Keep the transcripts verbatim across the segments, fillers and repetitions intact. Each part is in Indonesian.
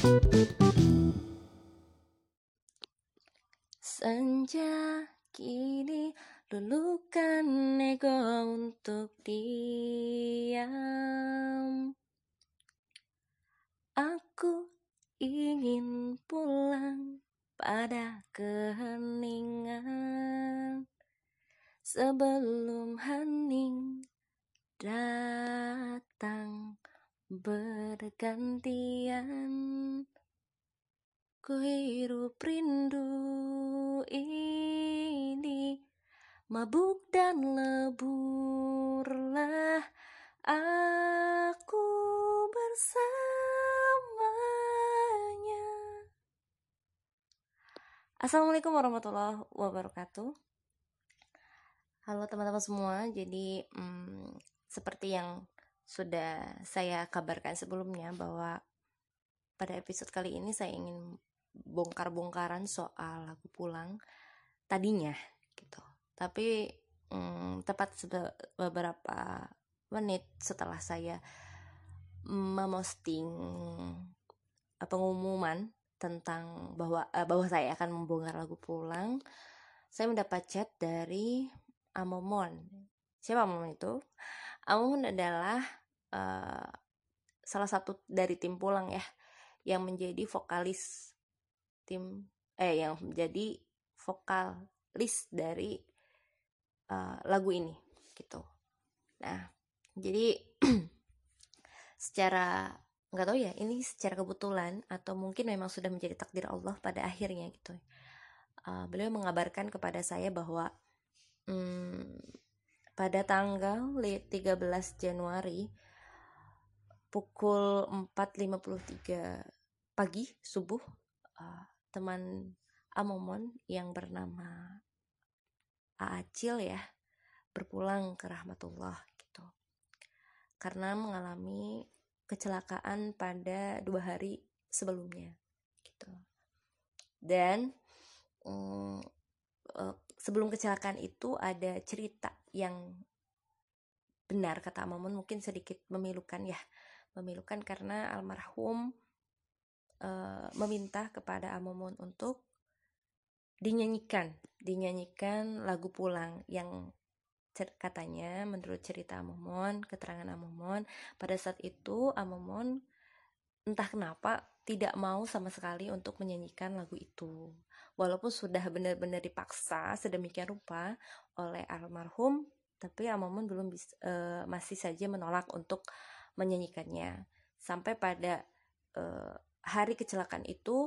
Senja kini luluhkan ego untuk diam. Aku ingin pulang pada keheningan sebelum hening datang bergantian. Ku hirup rindu ini, mabuk dan leburlah aku bersamanya. Assalamualaikum warahmatullahi wabarakatuh. Halo teman-teman semua. Jadi hmm, seperti yang sudah saya kabarkan sebelumnya, bahwa pada episode kali ini saya ingin bongkar-bongkaran soal lagu pulang tadinya gitu. Tapi hmm, tepat beberapa menit setelah saya memosting pengumuman tentang bahwa uh, bahwa saya akan membongkar lagu pulang, saya mendapat chat dari Amomon. Siapa Amomon itu? Amomon adalah uh, salah satu dari tim pulang ya, yang menjadi vokalis tim eh yang menjadi vokalis dari uh, lagu ini gitu. Nah, jadi secara nggak tahu ya, ini secara kebetulan atau mungkin memang sudah menjadi takdir Allah pada akhirnya gitu. Uh, beliau mengabarkan kepada saya bahwa hmm, pada tanggal tiga belas Januari pukul empat lima puluh tiga pagi subuh, uh, teman Amomon yang bernama Aacil ya berpulang ke rahmatullah gitu, karena mengalami kecelakaan pada dua hari sebelumnya gitu. Dan um, uh, sebelum kecelakaan itu ada cerita yang benar kata Amomon, mungkin sedikit memilukan ya, memilukan karena almarhum uh, meminta kepada Amomon untuk dinyanyikan dinyanyikan lagu pulang yang katanya menurut cerita Amomon, keterangan Amomon, pada saat itu Amomon entah kenapa tidak mau sama sekali untuk menyanyikan lagu itu, walaupun sudah benar-benar dipaksa sedemikian rupa oleh almarhum, tapi Amomon belum bisa, uh, masih saja menolak untuk menyanyikannya. Sampai pada uh, hari kecelakaan itu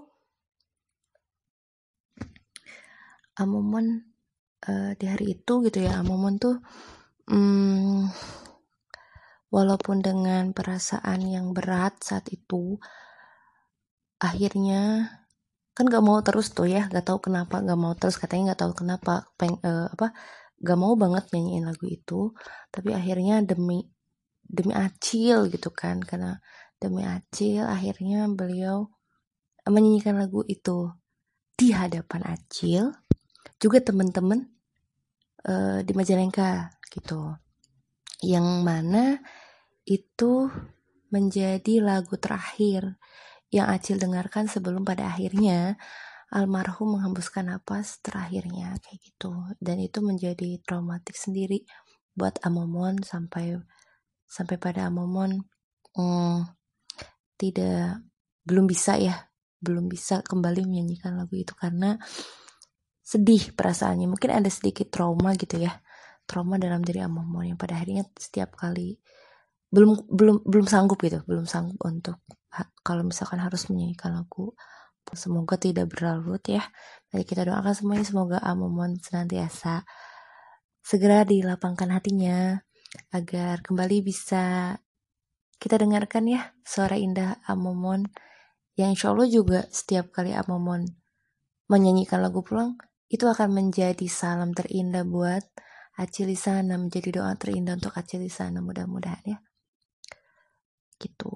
Amomon uh, di hari itu gitu ya, Amomon tuh hmm, walaupun dengan perasaan yang berat saat itu, akhirnya kan gak mau terus tuh ya, gak tahu kenapa gak mau terus, katanya gak tahu kenapa peng, uh, apa gak mau banget nyanyiin lagu itu, tapi akhirnya demi demi Acil gitu kan, karena demi Acil akhirnya beliau menyanyikan lagu itu di hadapan Acil juga teman-teman uh, di Majalengka gitu, yang mana itu menjadi lagu terakhir yang Acil dengarkan sebelum pada akhirnya almarhum menghembuskan napas terakhirnya kayak gitu. Dan itu menjadi traumatik sendiri buat Amomon, sampai sampai pada Amomon hmm, tidak belum bisa ya belum bisa kembali menyanyikan lagu itu karena sedih perasaannya, mungkin ada sedikit trauma gitu ya, trauma dalam diri Amomon yang pada akhirnya setiap kali belum belum belum sanggup gitu belum sanggup untuk ha, kalau misalkan harus menyanyikan lagu. Semoga tidak berlarut ya. Mari kita doakan semuanya, semoga Amomon senantiasa segera dilapangkan hatinya agar kembali bisa kita dengarkan ya suara indah Amomon, yang insya Allah juga setiap kali Amomon menyanyikan lagu pulang itu akan menjadi salam terindah buat Acil di sana, menjadi doa terindah untuk Acil di sana, mudah-mudahan ya gitu.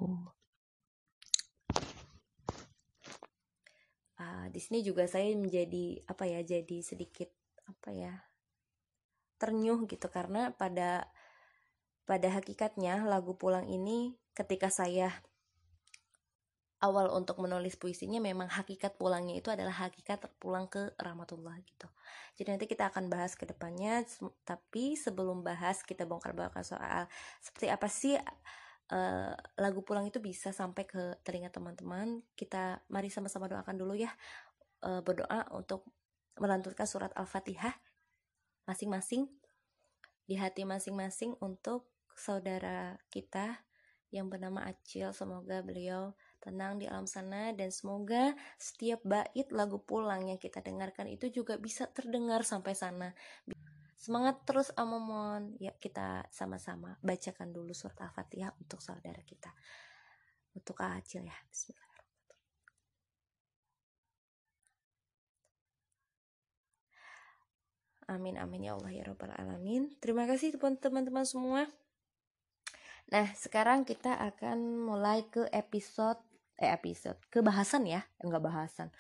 Uh, di sini juga saya menjadi apa ya, jadi sedikit apa ya ternyuh gitu, karena pada pada hakikatnya lagu pulang ini ketika saya awal untuk menulis puisinya memang hakikat pulangnya itu adalah hakikat pulang ke rahmatullah gitu. Jadi nanti kita akan bahas ke depannya, tapi sebelum bahas kita bongkar-bongkar soal seperti apa sih uh, lagu pulang itu bisa sampai ke telinga teman-teman. Kita mari sama-sama doakan dulu ya, uh, berdoa untuk melantunkan surat Al-Fatihah masing-masing di hati masing-masing untuk saudara kita yang bernama Acil. Semoga beliau tenang di alam sana, dan semoga setiap bait lagu pulang yang kita dengarkan itu juga bisa terdengar sampai sana. Semangat terus Amomon. Ya, kita sama-sama bacakan dulu surat Al-Fatihah untuk saudara kita, untuk Kak Acil ya. Bismillah. Amin amin ya Allah ya Rabbal Alamin. Terima kasih teman-teman semua. Nah, sekarang kita akan mulai ke episode eh episode ke bahasan ya, enggak bahasan.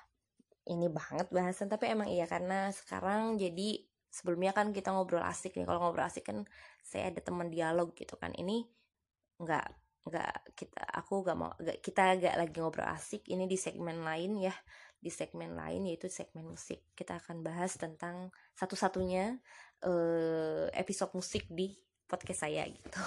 Ini banget bahasan, tapi emang iya karena sekarang jadi sebelumnya kan kita ngobrol asik nih. Kalau ngobrol asik kan saya ada teman dialog gitu kan. Ini enggak enggak kita aku enggak mau enggak, kita enggak lagi ngobrol asik. Ini di segmen lain ya. Di segmen lain yaitu segmen musik. Kita akan bahas tentang satu-satunya eh, episode musik di podcast saya gitu.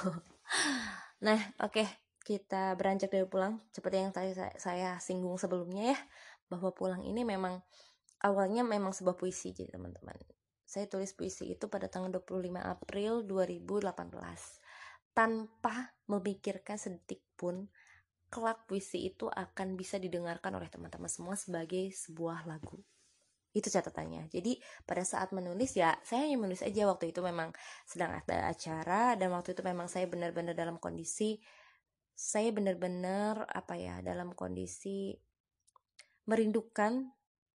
Nah, oke, okay, kita beranjak dari pulang. Seperti yang tadi saya, saya singgung sebelumnya ya, bahwa pulang ini memang awalnya memang sebuah puisi jadi teman-teman. Saya tulis puisi itu pada tanggal dua puluh lima April dua ribu delapan belas. Tanpa memikirkan sedetik pun kelak puisi itu akan bisa didengarkan oleh teman-teman semua sebagai sebuah lagu. Itu catatannya. Jadi pada saat menulis ya saya hanya menulis aja. Waktu itu memang sedang ada acara, dan waktu itu memang saya benar-benar dalam kondisi saya benar-benar apa ya dalam kondisi merindukan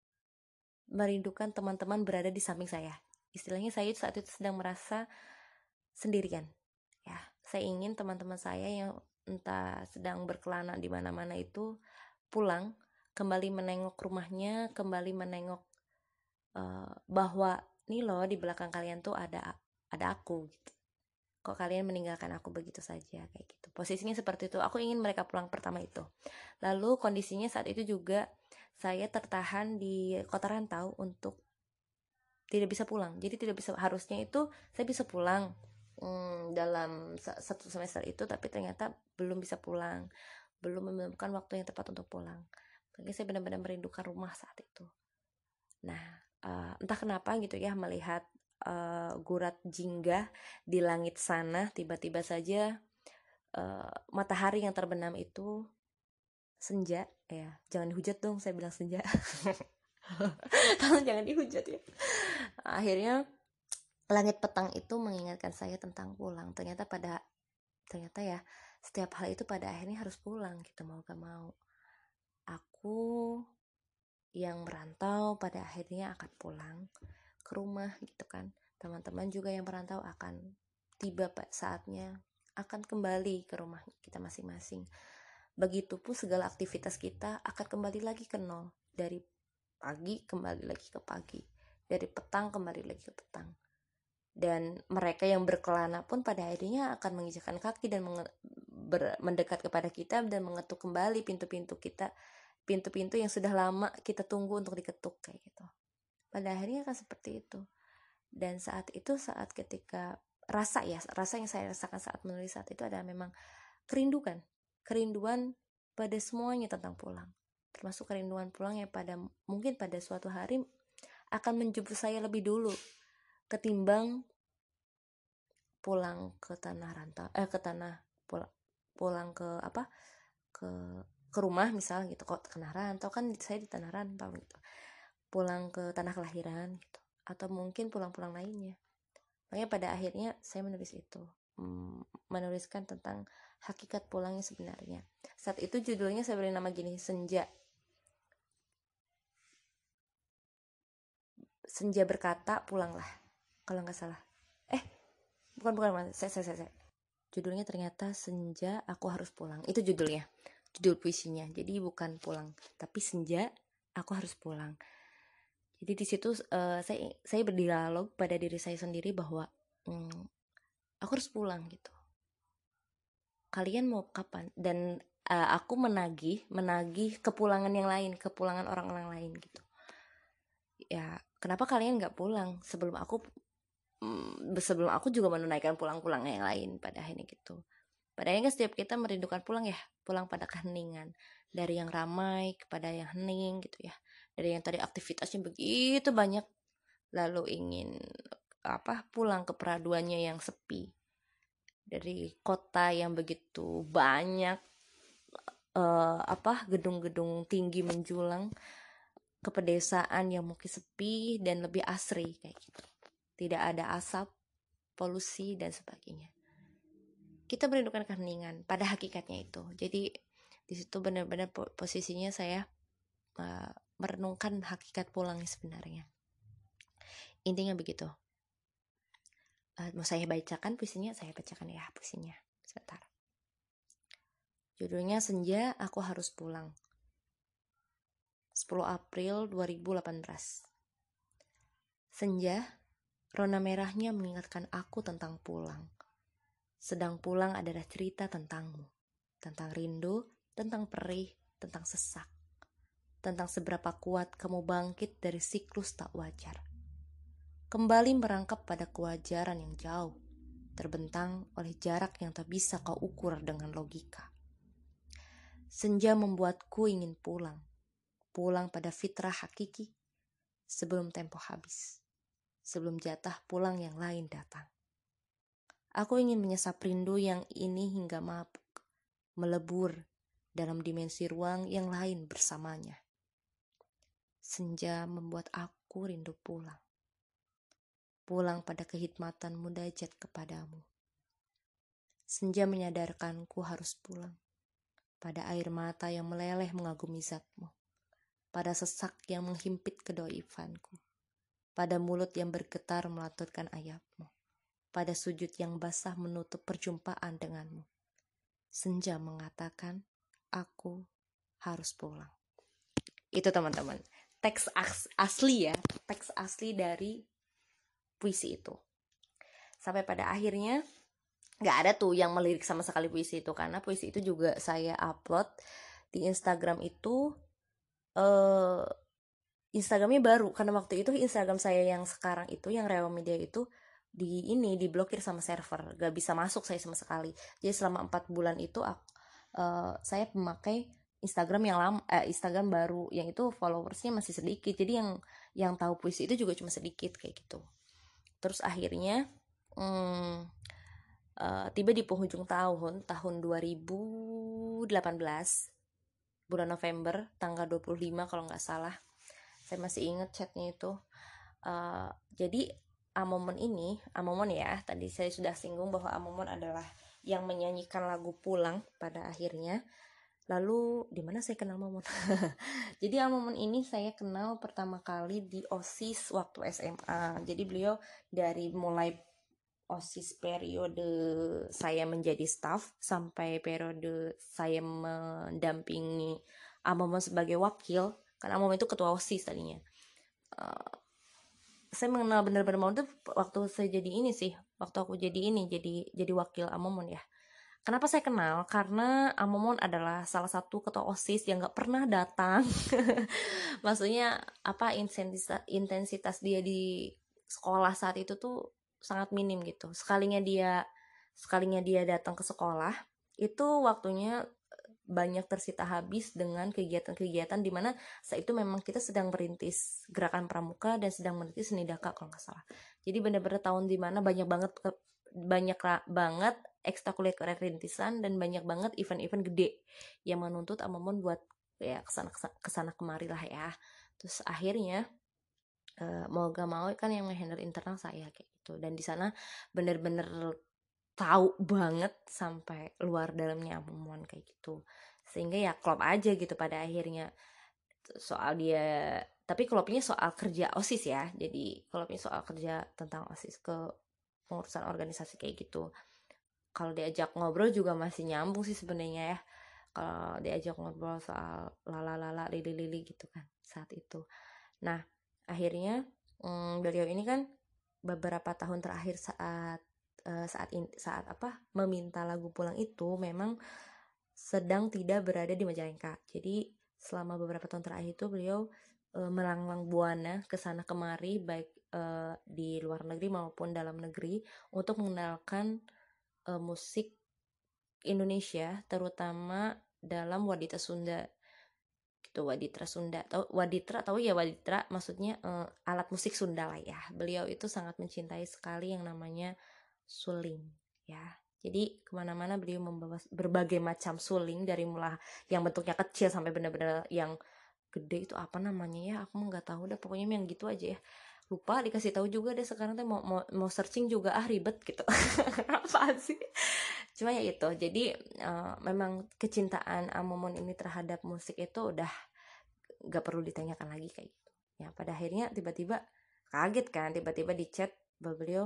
merindukan teman-teman berada di samping saya. Istilahnya saya saat itu sedang merasa sendirian. Ya, saya ingin teman-teman saya yang entah sedang berkelana di mana-mana itu pulang, kembali menengok rumahnya, kembali menengok Uh, bahwa nih loh di belakang kalian tuh ada ada aku gitu. Kok kalian meninggalkan aku begitu saja kayak gitu. Posisinya seperti itu. Aku ingin mereka pulang pertama itu. Lalu kondisinya saat itu juga saya tertahan di kota rantau untuk tidak bisa pulang. Jadi tidak bisa, harusnya itu saya bisa pulang hmm, dalam satu semester itu, tapi ternyata belum bisa pulang. Belum menemukan waktu yang tepat untuk pulang. Makanya saya benar-benar merindukan rumah saat itu. Nah, Uh, entah kenapa gitu ya, melihat uh, gurat jingga di langit sana, tiba-tiba saja uh, matahari yang terbenam itu senja ya, jangan dihujat dong saya bilang senja. Tolong jangan dihujat ya. Akhirnya langit petang itu mengingatkan saya tentang pulang. Ternyata pada ternyata ya setiap hal itu pada akhirnya harus pulang gitu, mau gak mau. Aku yang merantau pada akhirnya akan pulang ke rumah gitu kan. Teman-teman juga yang merantau akan tiba saatnya akan kembali ke rumah kita masing-masing. Begitupun segala aktivitas kita akan kembali lagi ke nol. Dari pagi kembali lagi ke pagi, dari petang kembali lagi ke petang. Dan mereka yang berkelana pun pada akhirnya akan menginjakkan kaki dan mendekat kepada kita dan mengetuk kembali pintu-pintu kita, pintu-pintu yang sudah lama kita tunggu untuk diketuk kayak gitu. Pada akhirnya kan seperti itu. Dan saat itu, saat ketika rasa ya, rasa yang saya rasakan saat menulis saat itu adalah memang kerinduan, kerinduan pada semuanya tentang pulang. Termasuk kerinduan pulang yang pada mungkin pada suatu hari akan menjemput saya lebih dulu ketimbang pulang ke tanah rantau, eh ke tanah pulang, pulang ke apa ke ke rumah misal gitu. Kok tanah rantau kan saya di tanah rantau gitu, pulang ke tanah kelahiran gitu, atau mungkin pulang-pulang lainnya. Makanya pada akhirnya saya menulis itu, hmm, menuliskan tentang hakikat pulangnya sebenarnya. Saat itu judulnya saya beri nama gini, Senja. Senja berkata pulanglah, kalau nggak salah. Eh, bukan bukan, saya saya saya. Judulnya ternyata Senja aku harus pulang. Itu judulnya, judul puisinya. Jadi bukan pulang, tapi Senja aku harus pulang. Jadi di situ uh, saya saya berdialog pada diri saya sendiri bahwa hmm, aku harus pulang gitu. Kalian mau kapan? Dan uh, aku menagih menagih kepulangan yang lain, kepulangan orang-orang lain gitu. Ya kenapa kalian nggak pulang sebelum aku mm, sebelum aku juga menunaikan pulang-pulang yang lain pada akhirnya gitu. Pada akhirnya setiap kita merindukan pulang ya, pulang pada keheningan, dari yang ramai kepada yang hening gitu ya, dari yang tadi aktivitasnya begitu banyak lalu ingin apa pulang ke peraduannya yang sepi, dari kota yang begitu banyak uh, apa gedung-gedung tinggi menjulang ke pedesaan yang mungkin sepi dan lebih asri kayak gitu, tidak ada asap, polusi dan sebagainya. Kita merindukan keheningan pada hakikatnya itu. Jadi di situ benar-benar posisinya saya uh, merenungkan hakikat pulang sebenarnya. Intinya begitu. Uh, mau saya bacakan puisinya, saya bacakan ya puisinya. Sebentar. Judulnya Senja Aku Harus Pulang. sepuluh April dua ribu delapan belas. Senja, rona merahnya mengingatkan aku tentang pulang. Sedang pulang adalah cerita tentangmu, tentang rindu, tentang perih, tentang sesak, tentang seberapa kuat kamu bangkit dari siklus tak wajar. Kembali merangkap pada kewajaran yang jauh, terbentang oleh jarak yang tak bisa kau ukur dengan logika. Senja membuatku ingin pulang, pulang pada fitrah hakiki, sebelum tempo habis, sebelum jatah pulang yang lain datang. Aku ingin menyesap rindu yang ini hingga mabuk, melebur dalam dimensi ruang yang lain bersamanya. Senja membuat aku rindu pulang. Pulang pada kehidmatan mudajat kepadamu. Senja menyadarkanku harus pulang. Pada air mata yang meleleh mengagumi zatmu. Pada sesak yang menghimpit kedoifanku. Pada mulut yang bergetar melaturkan ayatmu. Pada sujud yang basah menutup perjumpaan denganmu. Senja mengatakan, aku harus pulang. Itu teman-teman, teks asli ya, teks asli dari puisi itu. Sampai pada akhirnya gak ada tuh yang melirik sama sekali puisi itu, karena puisi itu juga saya upload di Instagram itu. Uh, Instagramnya baru, karena waktu itu Instagram saya yang sekarang itu, yang Rewa Media itu, di ini diblokir sama server, gak bisa masuk saya sama sekali. Jadi selama empat bulan itu uh, saya memakai Instagram yang lama, eh, Instagram baru, yang itu followersnya masih sedikit. Jadi yang yang tahu puisi itu juga cuma sedikit kayak gitu. Terus akhirnya hmm, uh, tiba di penghujung tahun tahun dua ribu delapan belas bulan November tanggal dua puluh lima kalau nggak salah. Saya masih ingat chatnya itu. Uh, jadi Amomon ini, Amomon ya, tadi saya sudah singgung bahwa Amomon adalah yang menyanyikan lagu Pulang pada akhirnya. Lalu di mana saya kenal Amomon? Jadi Amomon ini saya kenal pertama kali di OSIS waktu S M A. Jadi beliau dari mulai OSIS periode saya menjadi staff sampai periode saya mendampingi Amomon sebagai wakil. Karena Amomon itu ketua OSIS tadinya. Uh, saya mengenal benar-benar Amomon itu waktu saya jadi ini sih, waktu aku jadi ini, jadi jadi wakil Amomon ya. Kenapa saya kenal? Karena Amomon adalah salah satu ketua OSIS yang gak pernah datang. Maksudnya apa intensitas, intensitas dia di sekolah saat itu tuh sangat minim gitu. Sekalinya dia sekalinya dia datang ke sekolah, itu waktunya banyak tersita habis dengan kegiatan-kegiatan di mana saat itu memang kita sedang merintis gerakan pramuka dan sedang merintis seni daka kalau nggak salah. Jadi benar-benar tahun di mana banyak banget banyak banget ekstrakurikuler rintisan dan banyak banget event-event gede yang menuntut Amomon buat ya kesana kesana kemari lah ya. Terus akhirnya uh, mau gak mau kan yang ngehandle internal saya kayak gitu, dan di sana bener-bener tahu banget sampai luar dalamnya Amomon kayak gitu, sehingga ya klop aja gitu pada akhirnya. Soal dia, tapi klopnya soal kerja OSIS ya, jadi klopnya soal kerja tentang OSIS ke pengurusan organisasi kayak gitu. Kalau diajak ngobrol juga masih nyambung sih sebenarnya ya, kalau diajak ngobrol soal lala lala lili lili gitu kan saat itu. Nah akhirnya hmm, beliau ini kan beberapa tahun terakhir saat uh, saat in, saat apa meminta lagu Pulang itu memang sedang tidak berada di Majalengka. Jadi selama beberapa tahun terakhir itu beliau e, melanglang buana ke sana kemari, baik e, di luar negeri maupun dalam negeri, untuk mengenalkan e, musik Indonesia, terutama dalam Waditra Sunda gitu. Waditra Sunda, tahu Waditra, tahu ya Waditra, maksudnya uh, alat musik Sunda lah ya. Beliau itu sangat mencintai sekali yang namanya suling ya. Jadi kemana-mana beliau membawa berbagai macam suling, dari mulai yang bentuknya kecil sampai benar-benar yang gede, itu apa namanya ya, aku nggak tahu dah, pokoknya yang gitu aja ya, lupa dikasih tahu juga deh sekarang tuh, mau mau, mau searching juga ah ribet gitu. Apaan sih, cuma ya itu. Jadi uh, memang kecintaan Amomon ini terhadap musik itu udah gak perlu ditanyakan lagi kayak gitu ya. Pada akhirnya tiba-tiba kaget kan, tiba-tiba di chat bahwa beliau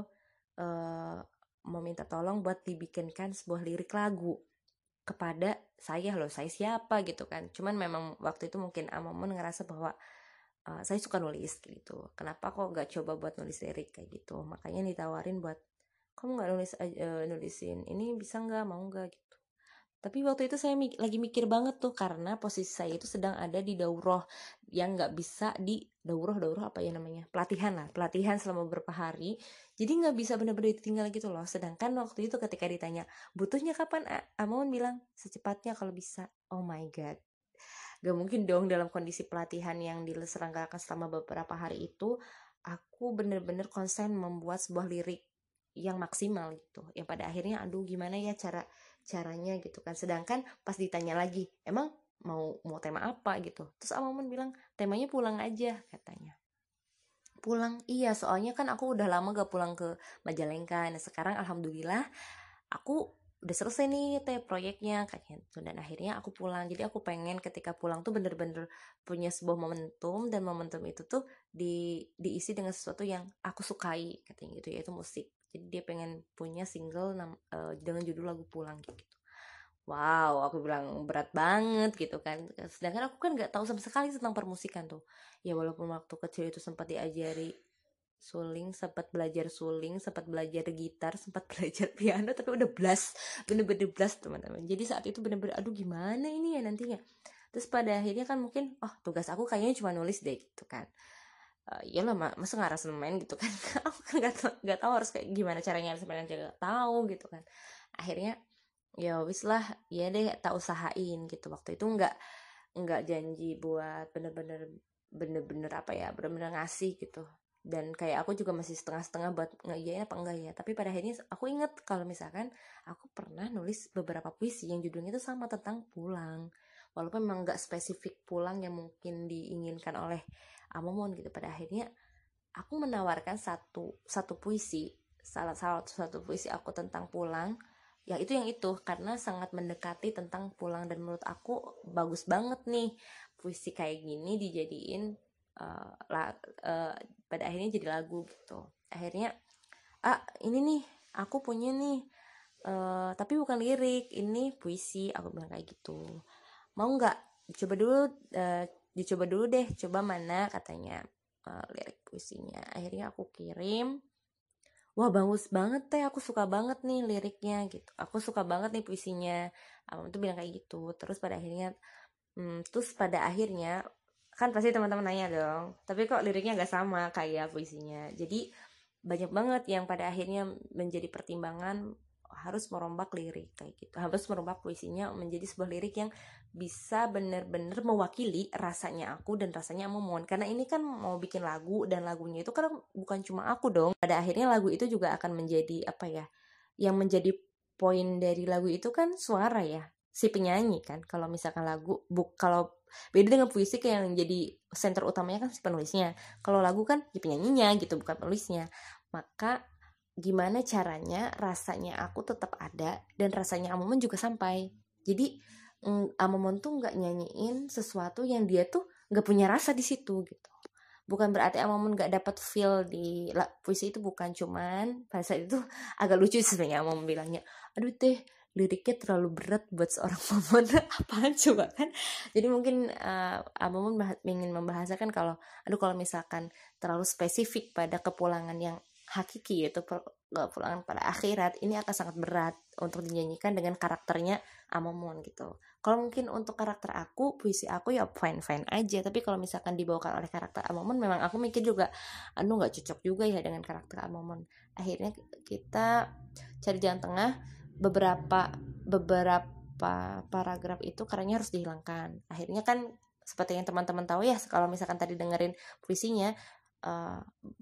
uh, mau minta tolong buat dibikinkan sebuah lirik lagu kepada saya loh. Saya siapa gitu kan, cuman memang waktu itu mungkin Amomon ngerasa bahwa uh, saya suka nulis gitu, kenapa kok gak coba buat nulis lirik kayak gitu. Makanya ditawarin buat, kamu gak nulis uh, nulisin ini, bisa gak, mau gak gitu. Tapi waktu itu saya mik- lagi mikir banget tuh, karena posisi saya itu sedang ada di daurah yang nggak bisa di daurah daurah apa ya namanya, pelatihan lah, pelatihan selama beberapa hari. Jadi nggak bisa benar-benar ditinggal gitu loh. Sedangkan waktu itu ketika ditanya butuhnya kapan, Amon bilang secepatnya kalau bisa. Oh my god, gak mungkin dong dalam kondisi pelatihan yang diselenggarakan selama beberapa hari itu aku bener-bener konsen membuat sebuah lirik yang maksimal gitu. Yang pada akhirnya aduh gimana ya cara caranya gitu kan. Sedangkan pas ditanya lagi, emang mau mau tema apa gitu, terus Amon bilang temanya pulang aja katanya. Pulang, iya, soalnya kan aku udah lama gak pulang ke Majalengka. Nah sekarang alhamdulillah aku udah selesai nih teh proyeknya kayak gitu, dan akhirnya aku pulang. Jadi aku pengen ketika pulang tuh bener-bener punya sebuah momentum, dan momentum itu tuh di diisi dengan sesuatu yang aku sukai katanya gitu, yaitu musik. Jadi dia pengen punya single uh, dengan judul lagu Pulang gitu. Wow, aku bilang berat banget gitu kan. Sedangkan aku kan nggak tahu sama sekali tentang permusikan tuh. Ya walaupun waktu kecil itu sempat diajari suling, sempat belajar suling, sempat belajar gitar, sempat belajar piano, tapi udah blast, bener-bener blast teman-teman. Jadi saat itu bener-bener aduh gimana ini ya nantinya. Terus pada akhirnya kan mungkin oh tugas aku kayaknya cuma nulis deh gitu kan. Uh, iyalah masa ngaras main gitu kan. Aku kan nggak nggak tahu harus kayak gimana caranya, harus main aja nggak tahu gitu kan. Akhirnya ya wis lah, ya deh tak usahain gitu. Waktu itu nggak nggak janji buat bener-bener bener-bener apa ya, bener-bener ngasih gitu. Dan kayak aku juga masih setengah-setengah buat ngejain apa enggak ya. Tapi pada akhirnya aku inget kalau misalkan aku pernah nulis beberapa puisi yang judulnya itu sama, tentang pulang. Walaupun memang nggak spesifik pulang yang mungkin diinginkan oleh Amomon gitu. Pada akhirnya aku menawarkan satu satu puisi, salah satu satu puisi aku tentang pulang. Ya itu yang itu, karena sangat mendekati tentang pulang, dan menurut aku bagus banget nih puisi kayak gini dijadiin uh, la, uh, pada akhirnya jadi lagu gitu. Akhirnya ah ini nih aku punya nih uh, tapi bukan lirik, ini puisi, aku bilang kayak gitu. Mau nggak coba dulu, uh, dicoba dulu deh, coba mana katanya uh, lirik puisinya. Akhirnya aku kirim, wah bagus banget teh, aku suka banget nih liriknya gitu, aku suka banget nih puisinya. Abang tuh bilang kayak gitu. Terus pada akhirnya hmm, terus pada akhirnya kan pasti teman-teman nanya dong, tapi kok liriknya gak sama kayak puisinya. Jadi banyak banget yang pada akhirnya menjadi pertimbangan harus merombak lirik kayak gitu, harus merombak puisinya menjadi sebuah lirik yang bisa bener-bener mewakili rasanya aku dan rasanya Amomon. Karena ini kan mau bikin lagu, dan lagunya itu kan bukan cuma aku dong. Pada akhirnya lagu itu juga akan menjadi apa ya, yang menjadi poin dari lagu itu kan suara ya, si penyanyi kan. Kalau misalkan lagu buk kalau beda dengan puisi kayak yang jadi center utamanya kan si penulisnya. Kalau lagu kan si penyanyinya gitu, bukan penulisnya. Maka gimana caranya rasanya aku tetap ada dan rasanya Amomon juga sampai. Jadi mm, Amomon tuh nggak nyanyiin sesuatu yang dia tuh nggak punya rasa di situ gitu. Bukan berarti Amomon nggak dapat feel di la, puisi itu, bukan. Cuman pada saat itu agak lucu sebenarnya Amomon bilangnya, aduh teh liriknya terlalu berat buat seorang Amomon. Apaan coba kan. Jadi mungkin uh, Amomon ingin membahasakan kalau aduh kalau misalkan terlalu spesifik pada kepulangan yang hakiki, yaitu pulangan pada akhirat, ini akan sangat berat untuk dinyanyikan dengan karakternya Amomon gitu. Kalau mungkin untuk karakter aku, puisi aku ya fine fine aja, tapi kalau misalkan dibawakan oleh karakter Amomon, memang aku mikir juga aduh nggak cocok juga ya dengan karakter Amomon. Akhirnya kita cari jalan tengah, beberapa beberapa paragraf itu karenanya harus dihilangkan. Akhirnya kan seperti yang teman-teman tahu ya, kalau misalkan tadi dengerin puisinya, uh,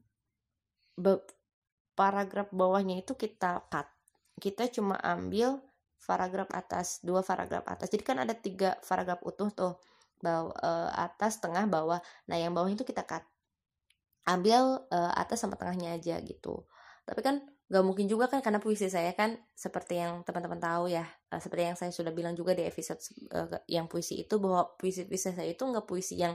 be- paragraf bawahnya itu kita cut, kita cuma ambil paragraf atas, dua paragraf atas, jadi kan ada tiga paragraf utuh tuh, bawah, uh, atas, tengah, bawah. Nah yang bawah itu kita cut, ambil uh, atas sama tengahnya aja gitu. Tapi kan gak mungkin juga kan, karena puisi saya kan seperti yang teman-teman tahu ya, uh, seperti yang saya sudah bilang juga di episode uh, yang puisi itu, bahwa puisi-puisi saya itu gak puisi yang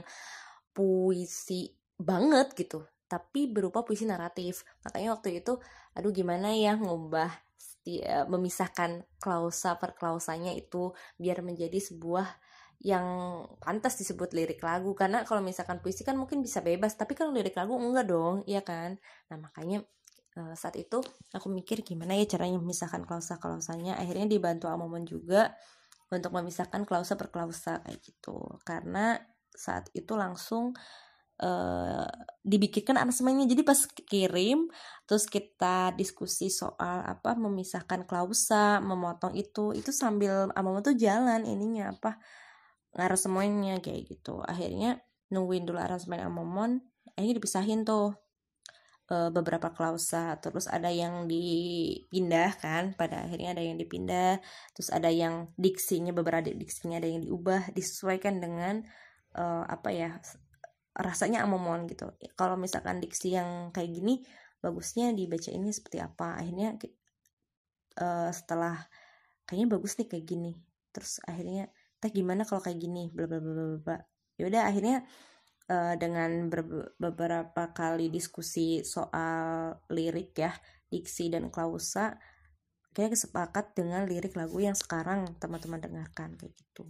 puisi banget gitu, tapi berupa puisi naratif. Makanya waktu itu aduh gimana ya ngubah, memisahkan klausa per klausanya itu biar menjadi sebuah yang pantas disebut lirik lagu. Karena kalau misalkan puisi kan mungkin bisa bebas, tapi kalau lirik lagu enggak dong, iya kan. Nah makanya saat itu aku mikir gimana ya caranya memisahkan klausa-klausanya. Akhirnya dibantu Amomon juga untuk memisahkan klausa per klausa kayak gitu. Karena saat itu langsung Uh, dibikinkan aransemennya. Jadi pas kirim terus kita diskusi soal apa memisahkan klausa, memotong itu itu sambil Amomon tuh jalan ininya apa aransemennya kayak gitu. Akhirnya nungguin dulu aransemen Amomon, akhirnya dipisahin tuh uh, beberapa klausa, terus ada yang dipindah kan, pada akhirnya ada yang dipindah, terus ada yang diksinya, beberapa diksinya ada yang diubah disesuaikan dengan uh, apa ya rasanya Amomon gitu. Kalau misalkan diksi yang kayak gini bagusnya dibaca ini seperti apa, akhirnya uh, setelah kayaknya bagus nih kayak gini, terus akhirnya teh gimana kalau kayak gini, bla bla bla bla. Ya udah akhirnya uh, dengan ber- beberapa kali diskusi soal lirik ya, diksi dan klausa, kayaknya kesepakat dengan lirik lagu yang sekarang teman-teman dengarkan kayak gitu.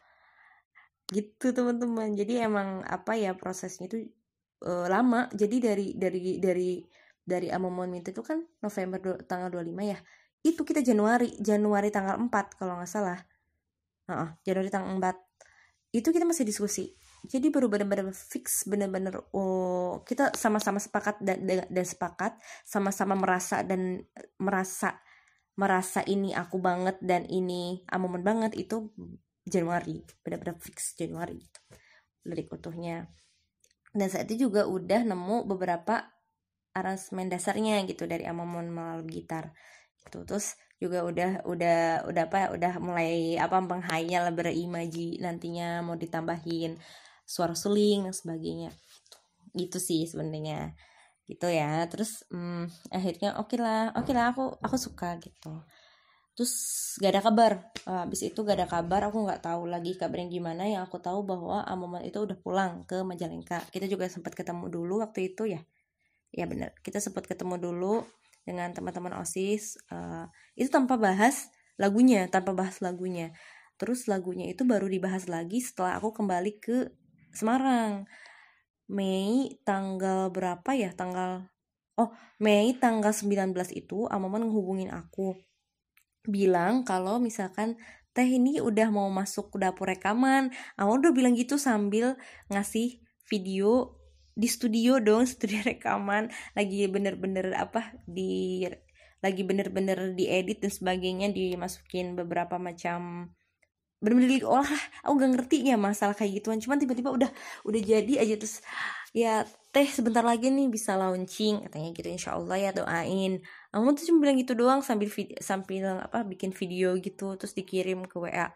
Gitu teman-teman. Jadi emang apa ya, prosesnya itu uh, lama. Jadi dari dari dari dari Amomon Minta itu kan November du- tanggal dua puluh lima ya. Itu kita Januari, Januari tanggal empat kalau nggak salah. Uh-uh, Januari tanggal empat. Itu kita masih diskusi. Jadi baru benar-benar fix, benar-benar oh, kita sama-sama sepakat dan, dan dan sepakat, sama-sama merasa dan merasa merasa ini aku banget dan ini Amomon banget, itu Januari, benar-benar fix Januari gitu lirik utuhnya. Dan saat itu juga udah nemu beberapa aransemen dasarnya gitu dari Amomon melalui gitar gitu. Terus juga udah udah udah apa udah mulai apa menghayal, berimaji nantinya mau ditambahin suara suling dan sebagainya gitu, gitu sih sebenarnya gitu ya. Terus hmm, akhirnya oke okay lah oke okay lah aku aku suka gitu. Terus gak ada kabar, habis itu gak ada kabar, aku gak tahu lagi kabarnya gimana. Yang aku tahu bahwa Amomon itu udah pulang ke Majalengka. Kita juga sempat ketemu dulu waktu itu ya. Ya benar, kita sempat ketemu dulu dengan teman-teman OSIS. Uh, itu tanpa bahas lagunya, tanpa bahas lagunya. Terus lagunya itu baru dibahas lagi setelah aku kembali ke Semarang. Mei tanggal berapa ya? Tanggal Oh, Mei tanggal sembilan belas itu Amomon ngehubungin aku, bilang kalau misalkan teh ini udah mau masuk ke dapur rekaman. Aku udah bilang gitu sambil ngasih video di studio dong, studio rekaman lagi bener-bener apa di lagi bener-bener diedit dan sebagainya, dimasukin beberapa macam bener-bener diolah. Aku gak ngerti ya masalah kayak gituan, cuman tiba-tiba udah udah jadi aja. Terus ya teh sebentar lagi nih bisa launching katanya gitu, insya Allah ya, doain. Aku tuh cuma bilang gitu doang sambil video, sambil apa bikin video gitu, terus dikirim ke W A.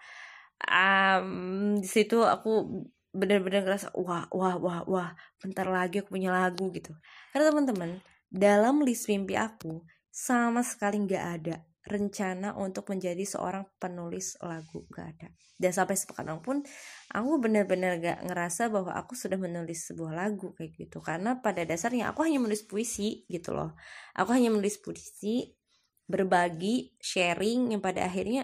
Um, di situ aku benar-benar ngerasa wah wah wah wah bentar lagi aku punya lagu gitu. Karena teman-teman, dalam list mimpi aku sama sekali nggak ada rencana untuk menjadi seorang penulis lagu, gak ada. Dan sampai sekarang pun aku benar-benar gak ngerasa bahwa aku sudah menulis sebuah lagu kayak gitu. Karena pada dasarnya aku hanya menulis puisi gitu loh. Aku hanya menulis puisi, berbagi, sharing, yang pada akhirnya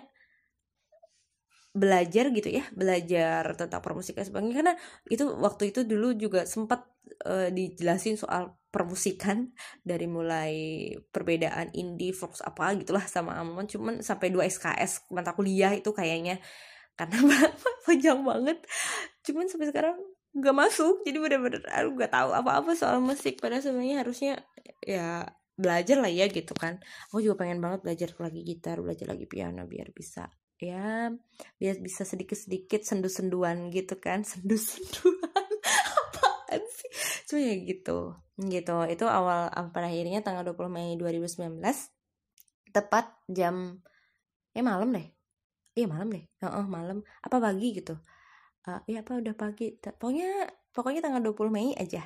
belajar gitu ya, belajar tentang permusikan sebagainya. Karena itu waktu itu dulu juga sempat uh, dijelasin soal permusikan, dari mulai perbedaan indie, folk apa gitulah sama Amon, cuman sampai dua S K S mata kuliah itu kayaknya karena panjang banget, cuman sampai sekarang gak masuk. Jadi bener-bener aku gak tahu apa-apa soal musik, padahal sebenarnya harusnya ya belajar lah ya gitu kan. Aku juga pengen banget belajar lagi gitar, belajar lagi piano biar bisa ya biar bisa sedikit-sedikit sendu-senduan gitu kan. Sendu-senduan apaan sih, cuma ya gitu gitu. Itu awal pada akhirnya tanggal dua puluh Mei dua ribu sembilan belas tepat jam eh malam deh iya malam deh oh, malam apa pagi gitu. Uh, ya apa udah pagi, pokoknya pokoknya tanggal dua puluh Mei aja.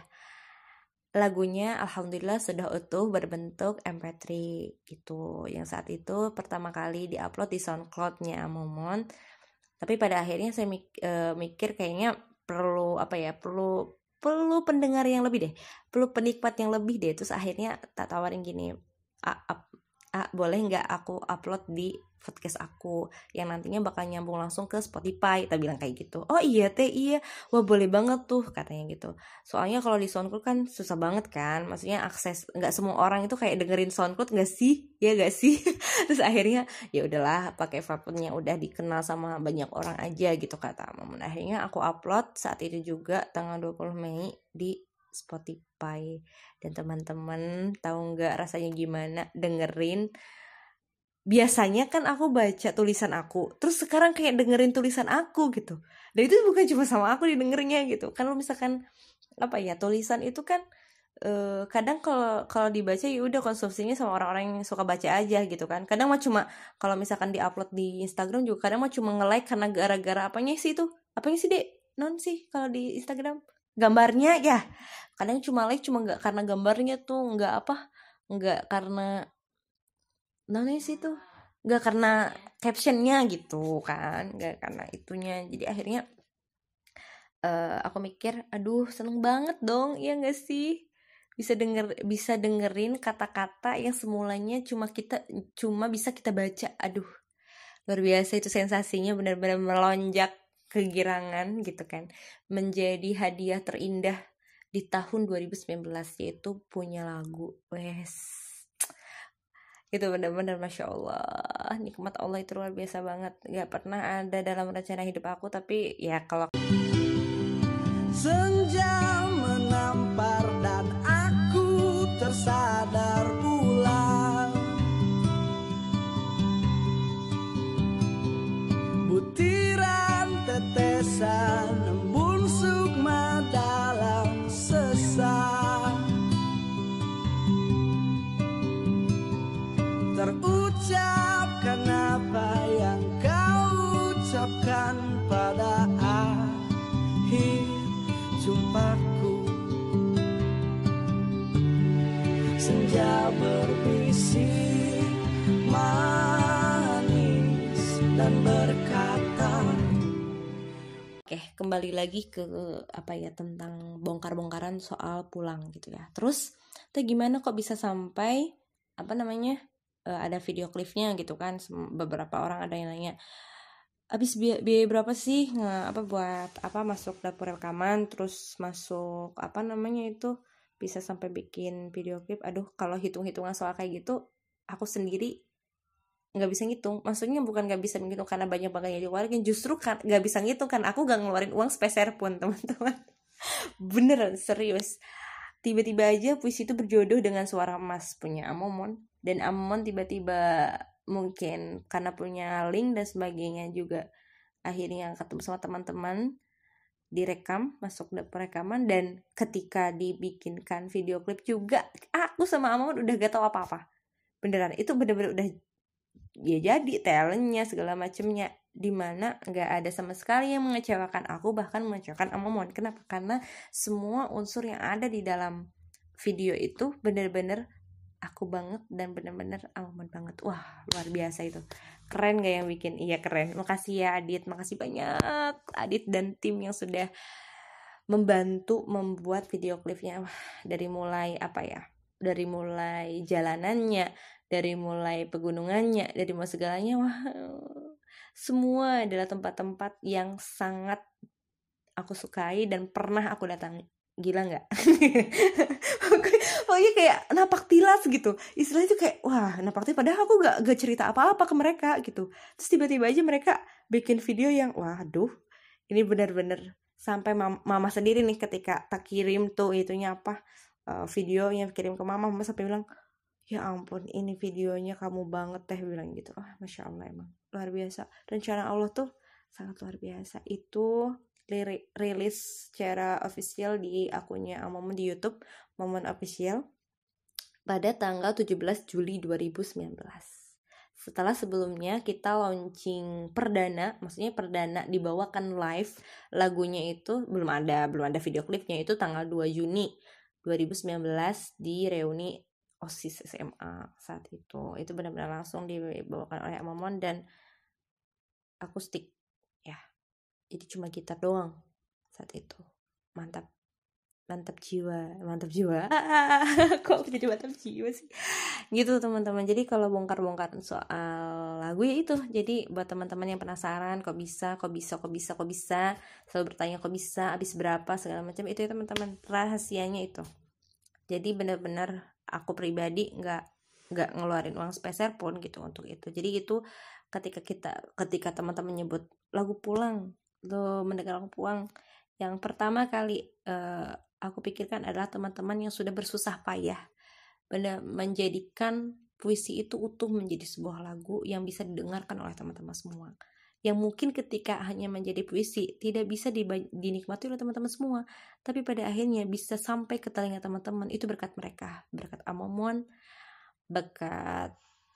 Lagunya alhamdulillah sudah utuh berbentuk M P tiga gitu, yang saat itu pertama kali diupload di SoundCloud-nya Momon. Tapi pada akhirnya saya mik uh, mikir kayaknya perlu apa ya perlu perlu pendengar yang lebih deh, perlu penikmat yang lebih deh. Terus akhirnya tak tawarin gini, a, a, a, boleh nggak aku upload di podcast aku yang nantinya bakal nyambung langsung ke Spotify. Kita bilang kayak gitu. Oh iya teh iya, wah boleh banget tuh katanya gitu. Soalnya kalau di SoundCloud kan susah banget kan, maksudnya akses nggak semua orang itu kayak dengerin SoundCloud nggak sih, ya nggak sih. Terus akhirnya ya udahlah pakai platform yang udah dikenal sama banyak orang aja gitu kata Mamun. Akhirnya aku upload saat itu juga tanggal dua puluh Mei di Spotify. Dan teman-teman tahu nggak rasanya gimana dengerin. Biasanya kan aku baca tulisan aku, terus sekarang kayak dengerin tulisan aku gitu. Dan itu bukan cuma sama aku didengernya gitu. Kan misalkan apa ya, tulisan itu kan uh, kadang kalau kalau dibaca ya udah konsumsinya sama orang-orang yang suka baca aja gitu kan. Kadang mah cuma kalau misalkan diupload di Instagram juga kadang mah cuma nge-like karena gara-gara apanya sih itu? Apanya sih, Dek? Non sih kalau di Instagram? Gambarnya ya. Kadang cuma like cuma nggak karena gambarnya tuh, nggak apa? Nggak karena namanya sih tuh nggak karena captionnya gitu kan, nggak karena itunya. Jadi akhirnya uh, aku mikir aduh seneng banget dong ya nggak sih, bisa denger bisa dengerin kata-kata yang semulanya cuma kita cuma bisa kita baca. Aduh luar biasa itu sensasinya, benar-benar melonjak kegirangan gitu kan, menjadi hadiah terindah di tahun dua ribu sembilan belas yaitu punya lagu. Wes itu benar-benar Masya Allah, nikmat Allah itu luar biasa banget, gak pernah ada dalam rencana hidup aku. Tapi ya kalau senja menampar dan aku tersadar pula, butiran tetesan embun sukma dalam sesak, terucapkan apa yang kau ucapkan pada akhir jumpaku. Senja berbisik manis dan berkata. Oke, kembali lagi ke apa ya, tentang bongkar-bongkaran soal pulang gitu ya. Terus tuh gimana kok bisa sampai apa namanya uh, ada video klipnya gitu kan. Beberapa orang ada yang nanya habis biaya, biaya berapa sih nge, apa buat apa masuk dapur rekaman, terus masuk apa namanya itu bisa sampai bikin video klip. Aduh kalau hitung-hitungan soal kayak gitu aku sendiri nggak bisa ngitung. Maksudnya bukan nggak bisa ngitung karena banyak banget yang dikeluarin, justru kan nggak bisa ngitung kan aku nggak ngeluarin uang sepeser pun teman-teman. Beneran serius, tiba-tiba aja puisi itu berjodoh dengan suara emas punya Amon, dan Amon tiba-tiba mungkin karena punya link dan sebagainya juga akhirnya ketemu sama teman-teman, direkam masuk dapur rekaman. Dan ketika dibikinkan video klip juga aku sama Amon udah gak tahu apa-apa, beneran itu bener-bener udah ya jadi talentnya segala macemnya, dimana nggak ada sama sekali yang mengecewakan aku, bahkan mengecewakan Amon. Kenapa? Karena semua unsur yang ada di dalam video itu bener-bener aku banget dan bener-bener Amon banget. Wah luar biasa itu, keren gak yang bikin? Iya keren. Makasih ya Adit, makasih banyak Adit dan tim yang sudah membantu membuat video klipnya. Wah, dari mulai apa ya, dari mulai jalanannya, dari mulai pegunungannya, dari mulai segalanya, wah semua adalah tempat-tempat yang sangat aku sukai dan pernah aku datangi. gila nggak? Pokoknya kayak napak tilas gitu, istilahnya itu kayak wah napak tilas, padahal aku gak, gak cerita apa-apa ke mereka gitu. Terus tiba-tiba aja mereka bikin video yang waduh, ini benar-benar sampai mama, mama sendiri nih ketika tak kirim tuh itunya apa, uh, videonya kirim ke mama, mama sampai bilang ya ampun ini videonya kamu banget teh, bilang gitu. Ah, masya Allah, emang luar biasa rencana Allah tuh, sangat luar biasa. Itu lirik rilis secara official di akunnya Amomon di YouTube, Momon Official, pada tanggal tujuh belas Juli dua ribu sembilan belas. Setelah sebelumnya kita launching perdana, maksudnya perdana dibawakan live lagunya itu belum ada, belum ada video klipnya, itu tanggal dua Juni dua ribu sembilan belas di reuni OSIS S M A saat itu. Itu benar-benar langsung dibawakan oleh Amomon dan akustik ya. Jadi cuma gitar doang saat itu. Mantap. Mantap jiwa, mantap jiwa. Kok jadi mantap jiwa sih? Gitu teman-teman. Jadi kalau bongkar-bongkar soal lagu ya itu. Jadi buat teman-teman yang penasaran kok bisa, kok bisa, kok bisa, kok bisa, selalu bertanya kok bisa, habis berapa segala macam, itu ya teman-teman. Rahasianya itu. Jadi benar-benar aku pribadi nggak nggak ngeluarin uang sepeser pun gitu untuk itu. Jadi itu ketika kita ketika teman-teman nyebut lagu pulang, lo mendengar lagu pulang, yang pertama kali uh, aku pikirkan adalah teman-teman yang sudah bersusah payah benar menjadikan puisi itu utuh menjadi sebuah lagu yang bisa didengarkan oleh teman-teman semua. Yang mungkin ketika hanya menjadi puisi tidak bisa dinikmati oleh teman-teman semua, tapi pada akhirnya bisa sampai ke telinga teman-teman. Itu berkat mereka, berkat Amomon, berkat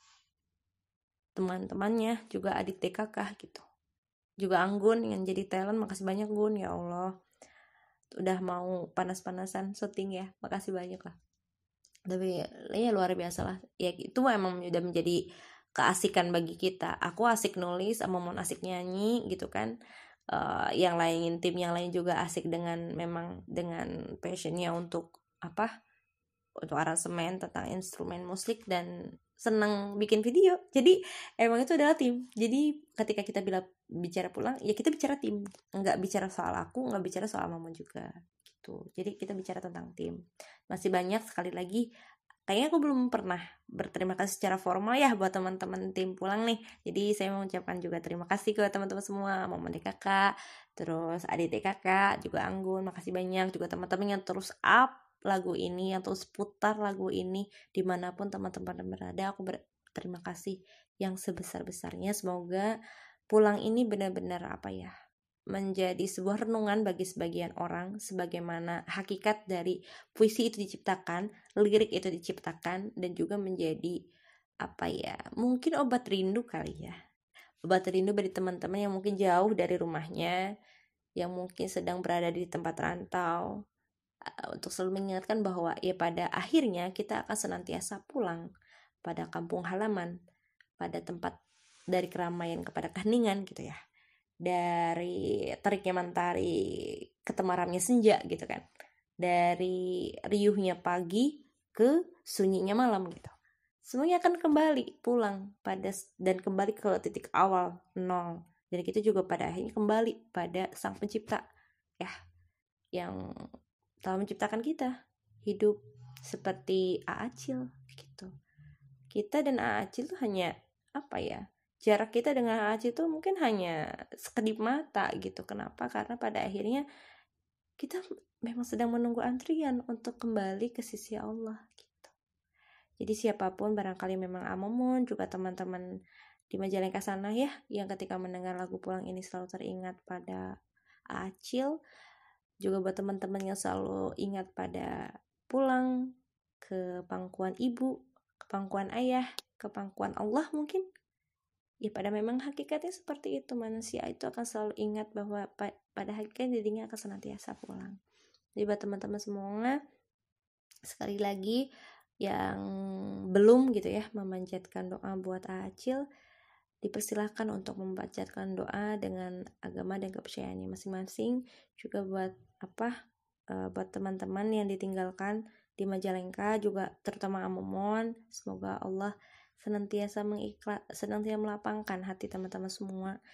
teman-temannya, juga adik T K K gitu, juga Anggun yang jadi talent. Makasih banyak Gun, ya Allah udah mau panas-panasan syuting ya, makasih banyak lah. Tapi ya luar biasa lah ya, itu emang udah menjadi keasikan bagi kita. Aku asik nulis, Amomon asik nyanyi gitu kan. Uh, yang lain, tim yang lain juga asik dengan memang dengan passionnya untuk apa, untuk aransemen tentang instrumen musik dan senang bikin video. Jadi emang itu adalah tim. Jadi ketika kita bila bicara pulang ya kita bicara tim, nggak bicara soal aku, nggak bicara soal Amomon juga gitu. Jadi kita bicara tentang tim. Masih banyak sekali lagi, kayaknya aku belum pernah berterima kasih secara formal ya buat teman-teman tim pulang nih. Jadi saya mengucapkan juga terima kasih ke teman-teman semua, Momon D K K, terus adik D K K, juga Anggun, makasih banyak. Juga teman-teman yang terus up lagu ini, yang terus putar lagu ini dimanapun teman-teman berada. Aku berterima kasih yang sebesar-besarnya. Semoga pulang ini benar-benar apa ya, menjadi sebuah renungan bagi sebagian orang, sebagaimana hakikat dari puisi itu diciptakan, lirik itu diciptakan, dan juga menjadi apa ya, mungkin obat rindu kali ya, obat rindu bagi teman-teman yang mungkin jauh dari rumahnya, yang mungkin sedang berada di tempat rantau, untuk selalu mengingatkan bahwa ya pada akhirnya kita akan senantiasa pulang pada kampung halaman, pada tempat dari keramaian kepada keheningan gitu ya, dari teriknya mentari ke temaramnya senja gitu kan, dari riuhnya pagi ke sunyinya malam gitu. Semuanya akan kembali pulang pada dan kembali ke titik awal nol. Dan kita juga pada akhirnya kembali pada Sang Pencipta ya, yang telah menciptakan kita hidup seperti Aacil gitu. Kita dan Aacil tuh hanya apa ya, jarak kita dengan Aacil tuh mungkin hanya sekedip mata gitu. Kenapa? Karena pada akhirnya kita memang sedang menunggu antrian untuk kembali ke sisi Allah gitu. Jadi siapapun, barangkali memang Amomon, juga teman-teman di Majalengka sana ya, yang ketika mendengar lagu pulang ini selalu teringat pada Aacil. Juga buat teman-teman yang selalu ingat pada pulang ke pangkuan ibu, ke pangkuan ayah, ke pangkuan Allah mungkin. Ya pada memang hakikatnya seperti itu, manusia itu akan selalu ingat bahwa pa- pada hakikatnya dirinya akan senantiasa pulang. Jadi buat teman-teman semua, sekali lagi yang belum gitu ya memanjatkan doa buat Aacil, dipersilahkan untuk membacakan doa dengan agama dan kepercayaannya masing-masing. Juga buat apa, e, buat teman-teman yang ditinggalkan di Majalengka, juga terutama Amomon, semoga Allah senantiasa mengikhlas, senantiasa melapangkan hati teman-teman semua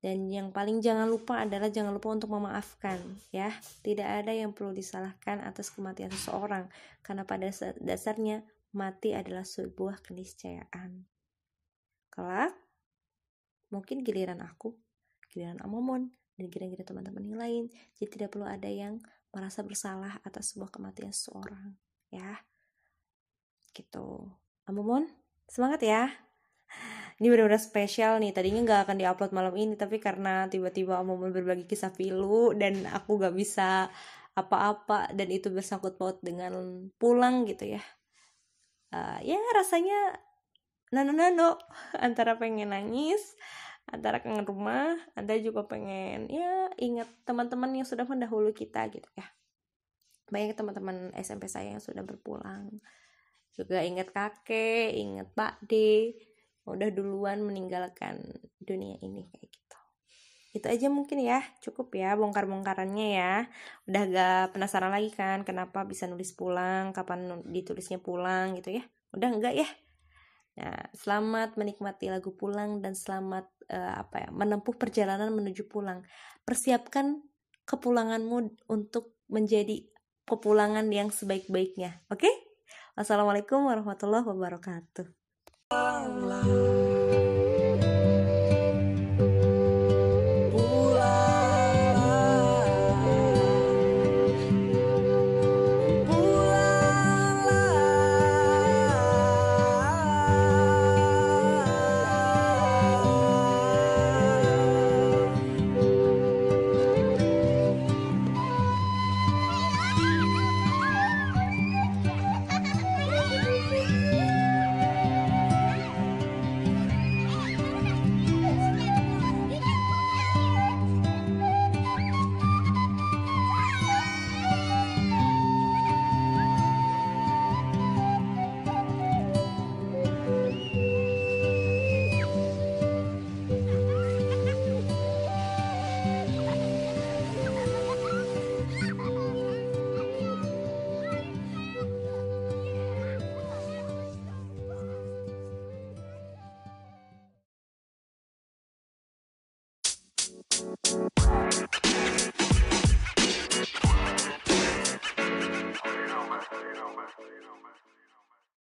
Dan yang paling jangan lupa adalah jangan lupa untuk memaafkan, ya. Tidak ada yang perlu disalahkan atas kematian seseorang, karena pada dasarnya mati adalah sebuah keniscayaan. Kelak mungkin giliran aku, giliran Amomon, dan giliran teman-teman yang lain. Jadi tidak perlu ada yang merasa bersalah atas sebuah kematian seseorang, ya. Gitu. Amomon, semangat ya. Ini benar-benar spesial nih. Tadinya gak akan diupload malam ini, tapi karena tiba-tiba Amomon berbagi kisah pilu dan aku gak bisa apa-apa, dan itu bersangkut paut dengan pulang gitu ya. Uh, ya rasanya nano-nano antara pengen nangis, antara kangen rumah, ada juga pengen ya ingat teman-teman yang sudah mendahulu kita gitu ya. Banyak teman-teman S M P saya yang sudah berpulang. Juga ingat kakek, ingat Pak D, udah duluan meninggalkan dunia ini kayak gitu. Itu aja mungkin ya, cukup ya bongkar-bongkarannya ya. Udah gak penasaran lagi kan kenapa bisa nulis pulang, kapan ditulisnya pulang gitu ya. Udah enggak ya? Nah, selamat menikmati lagu Pulang dan selamat uh, apa ya, menempuh perjalanan menuju pulang. Persiapkan kepulanganmu untuk menjadi kepulangan yang sebaik-baiknya. Oke? Okay? Wassalamualaikum warahmatullahi wabarakatuh.